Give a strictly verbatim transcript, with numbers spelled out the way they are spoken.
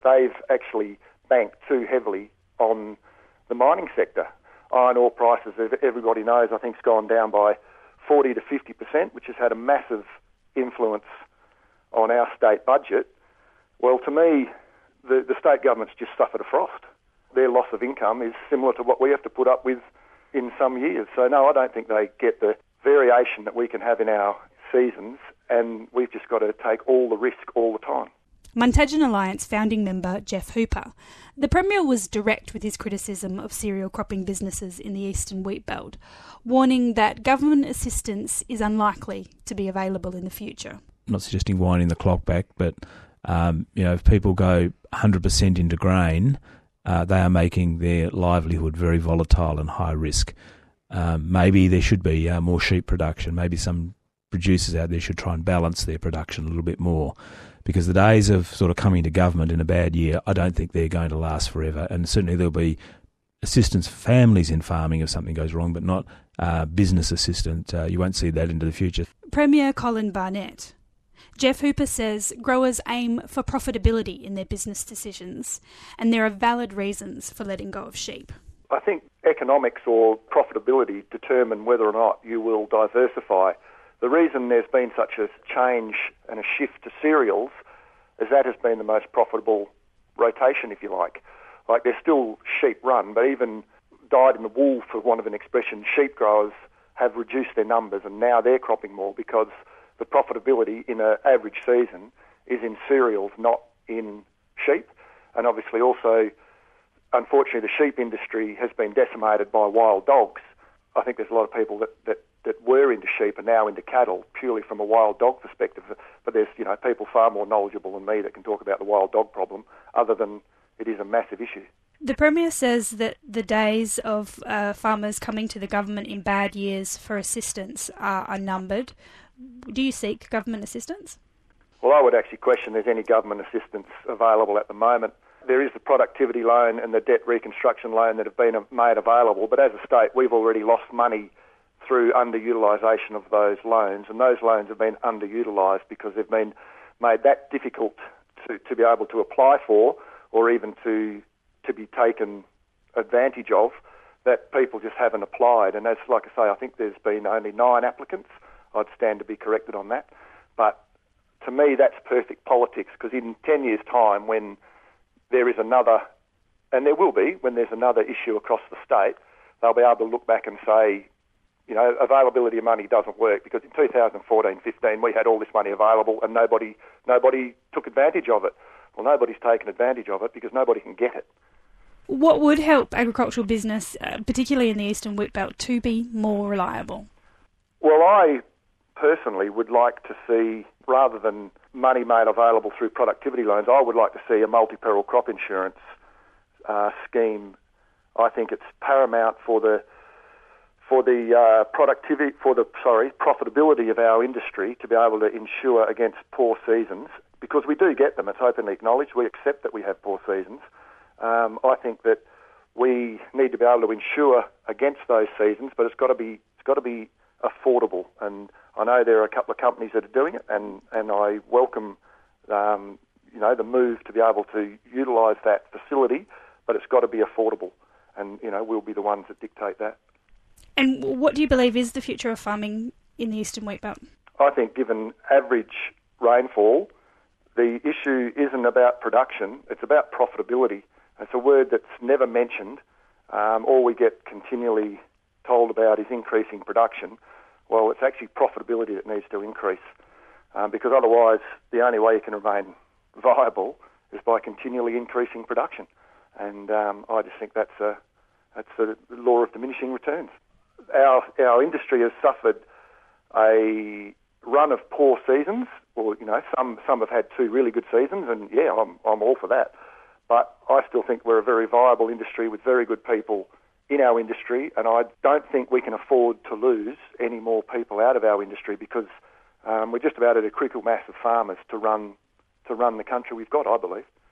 they've actually banked too heavily on the mining sector. Iron ore prices, everybody knows, I think, has gone down by forty to fifty percent, which has had a massive influence on our state budget. Well, to me, the, the state government's just suffered a frost. Their loss of income is similar to what we have to put up with in some years. So, no, I don't think they get the variation that we can have in our seasons, and we've just got to take all the risk all the time. Muntadgeon Alliance founding member Jeff Hooper. The Premier was direct with his criticism of cereal cropping businesses in the Eastern Wheatbelt, warning that government assistance is unlikely to be available in the future. I'm not suggesting winding the clock back, but um, you know, if people go one hundred percent into grain, uh, they are making their livelihood very volatile and high risk. Um, maybe there should be uh, more sheep production. Maybe some producers out there should try and balance their production a little bit more, because the days of sort of coming to government in a bad year, I don't think they're going to last forever. And certainly there'll be assistance for families in farming if something goes wrong, but not uh, business assistance. Uh, you won't see that into the future. Premier Colin Barnett. Jeff Hooper says growers aim for profitability in their business decisions, and there are valid reasons for letting go of sheep. I think economics or profitability determine whether or not you will diversify. The reason there's been such a change and a shift to cereals is that has been the most profitable rotation, if you like. Like, there's still sheep run, but even dyed in the wool, for want of an expression, sheep growers have reduced their numbers, and now they're cropping more because the profitability in an average season is in cereals, not in sheep. And obviously also, unfortunately, the sheep industry has been decimated by wild dogs. I think there's a lot of people that, that, that were into sheep are now into cattle purely from a wild dog perspective. But there's, you know, people far more knowledgeable than me that can talk about the wild dog problem, other than it is a massive issue. The Premier says that the days of uh, farmers coming to the government in bad years for assistance are, are numbered. Do you seek government assistance? Well, I would actually question there's any government assistance available at the moment. There is the productivity loan and the debt reconstruction loan that have been made available, but as a state, we've already lost money through underutilisation of those loans, and those loans have been underutilised because they've been made that difficult to, to be able to apply for, or even to to be taken advantage of, that people just haven't applied. And as, like I say, I think there's been only nine applicants. I'd stand to be corrected on that. But to me, that's perfect politics, because in ten years' time, when there is another, and there will be, when there's another issue across the state, they'll be able to look back and say, you know, availability of money doesn't work, because in two thousand fourteen fifteen we had all this money available and nobody nobody took advantage of it. Well, nobody's taken advantage of it because nobody can get it. What would help agricultural business, uh, particularly in the Eastern Wheatbelt, to be more reliable? Well, I personally would like to see, rather than money made available through productivity loans, I would like to see a multi-peril crop insurance uh, scheme. I think it's paramount for the for the uh, productivity, for the sorry profitability of our industry to be able to insure against poor seasons, because we do get them. It's openly acknowledged. We accept that we have poor seasons. Um, I think that we need to be able to insure against those seasons, but it's got to be it's got to be affordable. And I know there are a couple of companies that are doing it, and, and I welcome um, you know the move to be able to utilise that facility, but it's got to be affordable, and you know we'll be the ones that dictate that. And what do you believe is the future of farming in the Eastern Wheatbelt? I think, given average rainfall, the issue isn't about production; it's about profitability. It's a word that's never mentioned. Um, all we get continually told about is increasing production. Well, it's actually profitability that needs to increase, um, because otherwise the only way you can remain viable is by continually increasing production. And um, I just think that's a that's a law of diminishing returns. Our our industry has suffered a run of poor seasons, or you know some some have had two really good seasons, and yeah, I'm I'm all for that. But I still think we're a very viable industry with very good people in our industry, and I don't think we can afford to lose any more people out of our industry, because um, we're just about at a critical mass of farmers to run to run the country we've got, I believe.